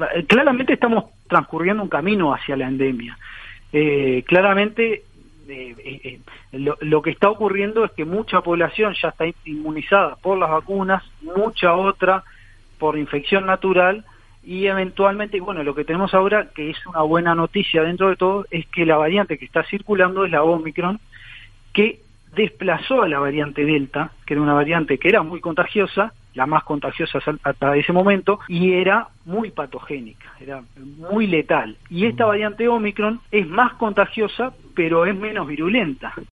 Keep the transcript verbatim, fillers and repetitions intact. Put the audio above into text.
Claramente estamos transcurriendo un camino hacia la endemia. Eh, claramente eh, eh, lo, lo que está ocurriendo es que mucha población ya está inmunizada por las vacunas, mucha otra por infección natural, y eventualmente, bueno, lo que tenemos ahora, que es una buena noticia dentro de todo, es que la variante que está circulando es la Omicron, que desplazó a la variante Delta, que era una variante que era muy contagiosa, la más contagiosa hasta ese momento, y era muy patogénica, era muy letal. Y esta variante Omicron es más contagiosa, pero es menos virulenta.